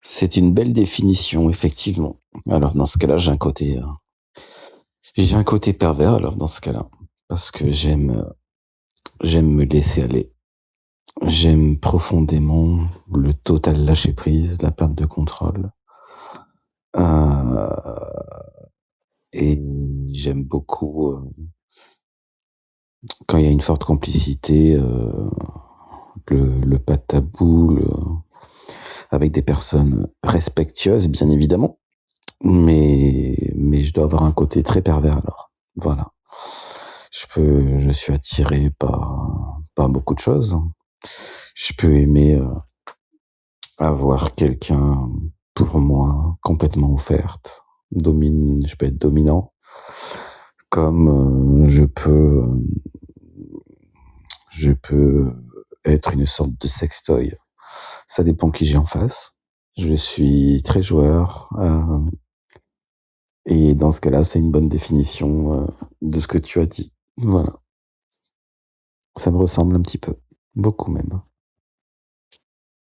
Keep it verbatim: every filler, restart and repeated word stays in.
C'est une belle définition, effectivement. Alors dans ce cas-là, j'ai un côté, heu, j'ai un côté pervers alors dans ce cas-là, parce que j'aime, heu, j'aime me laisser aller. J'aime profondément le total lâcher prise, la perte de contrôle. Heu et j'aime beaucoup, heu quand il y a une forte complicité, heu, le le pas de tabou, le avec des personnes respectueuses, bien évidemment, mais mais je dois avoir un côté très pervers alors, voilà. Je peux je suis attiré par par beaucoup de choses. Je peux aimer, heu, avoir quelqu'un pour moi complètement offerte, domine je peux être dominant, comme, heu, je peux, hem, je peux être une sorte de sextoy. Ça dépend qui j'ai en face. Je suis très joueur, heu et dans ce cas-là, c'est une bonne définition, heu, de ce que tu as dit. Voilà. Ça me ressemble un petit peu, beaucoup même.